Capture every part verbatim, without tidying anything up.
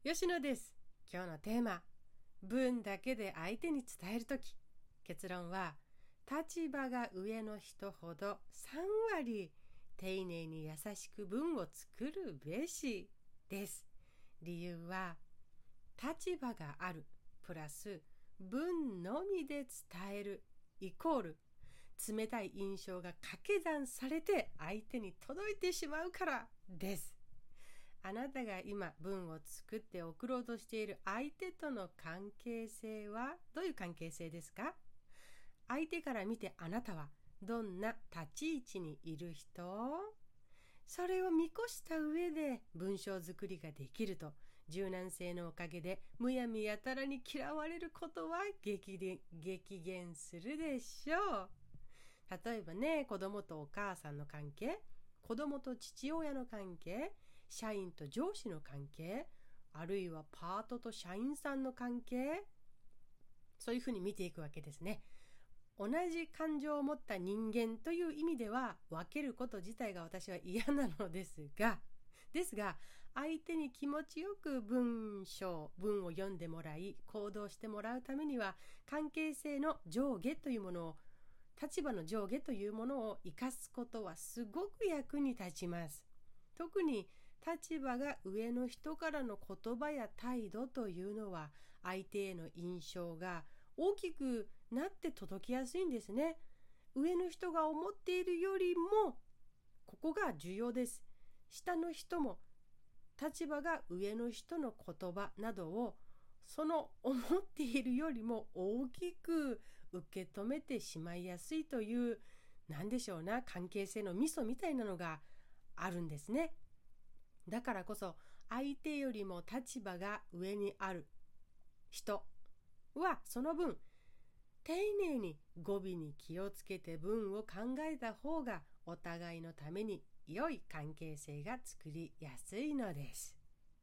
吉野です。今日のテーマ、文だけで相手に伝えるとき。結論は、立場が上の人ほどさんわり丁寧に優しく文を作るべしです。理由は、立場があるプラス文のみで伝えるイコール冷たい印象が掛け算されて相手に届いてしまうからです。あなたが今文を作って送ろうとしている相手との関係性はどういう関係性ですか？相手から見てあなたはどんな立ち位置にいる人？それを見越した上で文章作りができると、柔軟性のおかげでむやみやたらに嫌われることは激減、激減するでしょう。例えばね、子供とお母さんの関係、子供と父親の関係、社員と上司の関係、あるいはパートと社員さんの関係、そういうふうに見ていくわけですね。同じ感情を持った人間という意味では分けること自体が私は嫌なのですが、ですが相手に気持ちよく文章、文を読んでもらい行動してもらうためには、関係性の上下というものを、立場の上下というものを生かすことはすごく役に立ちます。特に立場が上の人からの言葉や態度というのは、相手への印象が大きくなって届きやすいんですね。上の人が思っているよりも、ここが重要です。下の人も立場が上の人の言葉などをその思っているよりも大きく受け止めてしまいやすいという、なんでしょうな、関係性のミソみたいなのがあるんですね。だからこそ相手よりも立場が上にある人はその分丁寧に語尾に気をつけて文を考えた方がお互いのために良い関係性が作りやすいのです。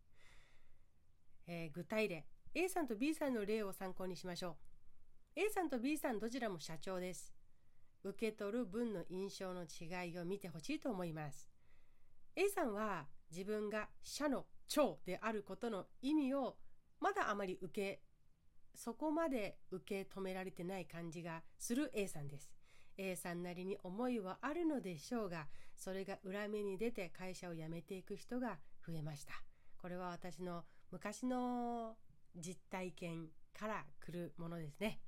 えー、具体例 A さんと B さんの例を参考にしましょう。 A さんと B さんどちらも社長です。受け取る文の印象の違いを見てほしいと思います。 A さんは自分が社の長であることの意味をまだあまり受けそこまで受け止められてない感じがする A さんです。 A さんなりに思いはあるのでしょうが、それが裏目に出て会社を辞めていく人が増えました。これは私の昔の実体験から来るものですね。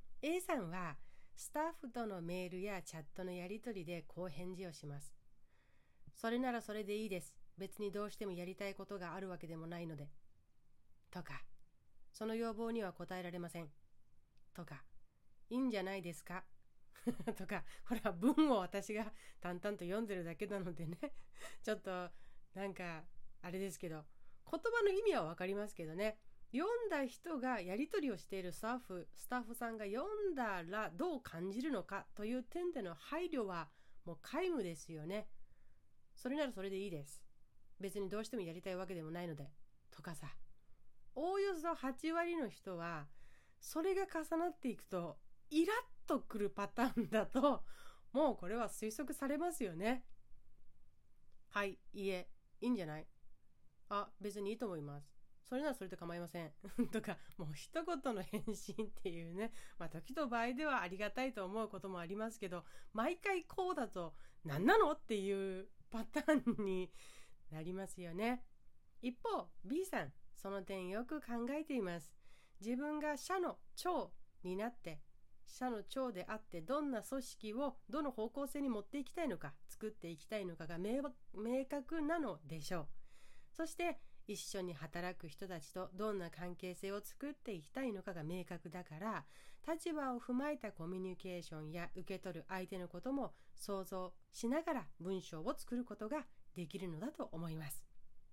A さんはスタッフとのメールやチャットのやり取りでこう返事をします。それならそれでいいです。別にどうしてもやりたいことがあるわけでもないので。とか、その要望には応えられません。とか、いいんじゃないですかとか、これは文を私が淡々と読んでるだけなのでね、ちょっとなんかあれですけど、言葉の意味はわかりますけどね、読んだ人がやり取りをしているスタッフ、スタッフさんが読んだらどう感じるのかという点での配慮はもう皆無ですよね。それならそれでいいです。別にどうしてもやりたいわけでもないので。とかさ、おおよそはちわりの人はそれが重なっていくとイラッとくるパターンだと、もうこれは推測されますよね。はい、いいえ、いいんじゃない？あ、別にいいと思います。それならそれで構いませんとか、もう一言の返信っていうね、まあ時と場合ではありがたいと思うこともありますけど、毎回こうだと何なのっていうパターンになりますよね。一方 B さん、その点よく考えています。自分が社の長になって社の長であって、どんな組織をどの方向性に持っていきたいのか、作っていきたいのかが明確なのでしょう。そして一緒に働く人たちとどんな関係性を作っていきたいのかが明確だから、立場を踏まえたコミュニケーションや受け取る相手のことも想像しながら文章を作ることができるのだと思います。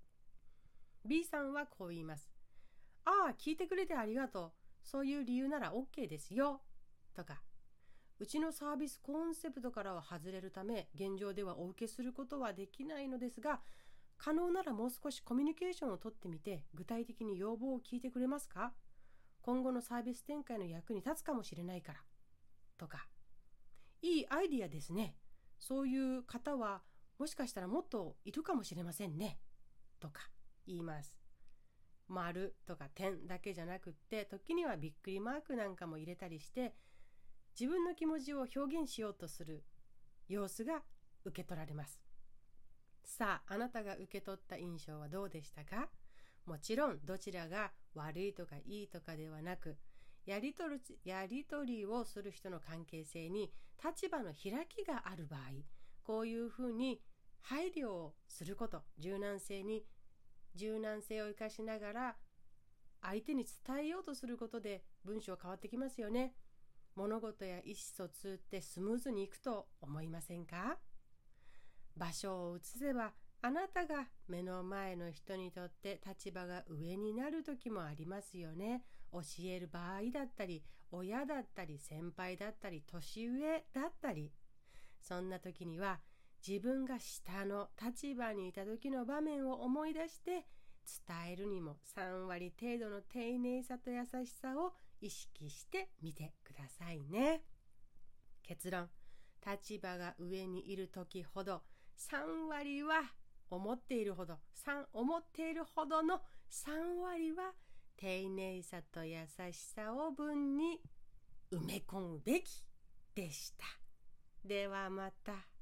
B さんはこう言います。ああ、聞いてくれてありがとう。そういう理由なら OK ですよ。とか、うちのサービスコンセプトからは外れるため、現状ではお受けすることはできないのですが、可能ならもう少しコミュニケーションをとってみて、具体的に要望を聞いてくれますか？今後のサービス展開の役に立つかもしれないから。とか、いいアイディアですね。そういう方はもしかしたらもっといるかもしれませんね。とか言います。 丸とか点だけじゃなくって、時にはびっくりマークなんかも入れたりして、自分の気持ちを表現しようとする様子が受け取られます。さあ、あなたが受け取った印象はどうでしたか？もちろんどちらが悪いとかいいとかではなく、やり取り、やり取りをする人の関係性に立場の開きがある場合、こういうふうに配慮をすること、柔軟性に柔軟性を生かしながら相手に伝えようとすることで文章変わってきますよね。物事や意思疎通ってスムーズにいくと思いませんか？場所を移せば、あなたが目の前の人にとって立場が上になる時もありますよね。教える場合だったり、親だったり、先輩だったり、年上だったり、そんな時には自分が下の立場にいた時の場面を思い出して伝えるにもさんわり程度の丁寧さと優しさを意識してみてくださいね。結論、立場が上にいる時ほどさんわりは思っているほど3思っているほどのさんわりは丁寧さと優しさを文に埋め込むべきでした。ではまた。